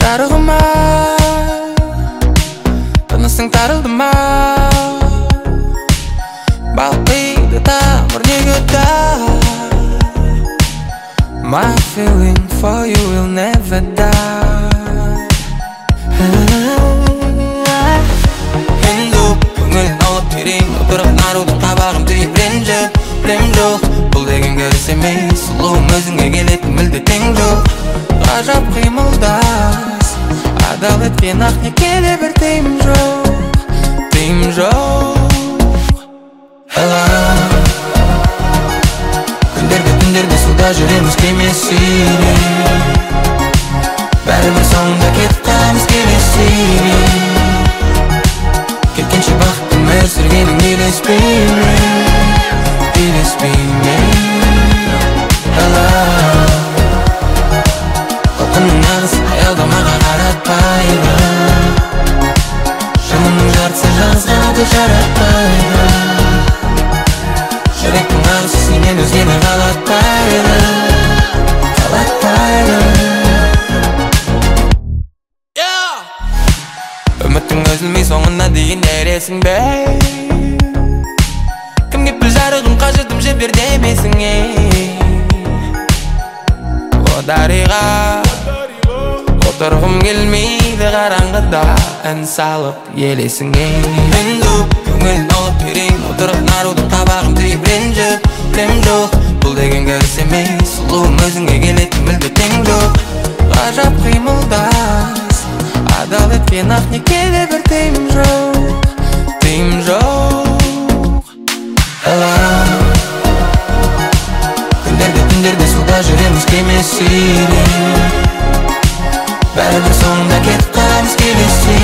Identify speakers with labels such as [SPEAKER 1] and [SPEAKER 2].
[SPEAKER 1] жарығыма, тынысың тарылды ма? Балқиды тамыр неге да? My feeling for you will never die. Енді көңілін алып берейін, отырып нарудың қабағын түйіп ренжіп білем жоқ, бұл деген көріс емес, сұлуым өзіңе келетін мүлде тең жоқ. Ғажап қимылдас, адал еткен ақ некеде бір тыйым жоқ, тыйым жоқ. Күндерде түндерде суда жүреміз кемесіне, бәрібір соңында кетіп қаламыз келесіне. Кеткенше бақытты өмір сүргенің елеспейме, елеспейме. Толқынның ағысы аялдамаға қаратпайды, жанымның жартысы жалғыз қалуды жаратпайды. Жүректің ағысы сенен өзгені қалатпайды, қалатпайды. Үміттің үзілмей соңына дейін ересің бе? Кімге піл жарығым қажырдым жібер демесің О дариға, отырғым келмейді қараңғыда, ән салып елесің Енді көңілін алып берейін, отырып нарудың қабағын түйіп ренжіп білем жоқ, бұл деген көріс емес, сұлуым өзіңе келетін мүлде тең жоқ. Ғажап қимылдас, адал еткен ақ некеде бір тыйым жоқ, тыйым жоқ. Күндерде түндерде суда жүреміз кемесіне, бәрібір соңында кетіп қаламыз келесіне.